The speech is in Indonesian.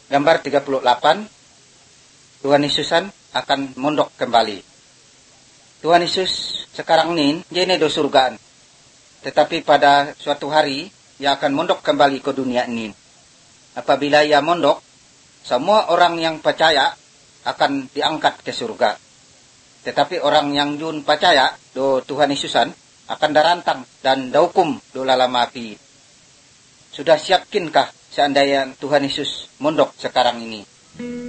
Gambar 38, Tuhan Yesusan akan mondok kembali. Tuhan Yesus sekarang ini do surgaan. Tetapi pada suatu hari, ia akan mondok kembali ke dunia ini. Apabila ia mondok, semua orang yang percaya akan diangkat ke surga. Tetapi orang yang jun percaya do Tuhan Yesusan akan darantang dan dahukum do lalam api. Sudah siapkinkah seandainya Tuhan Yesus mondok sekarang ini?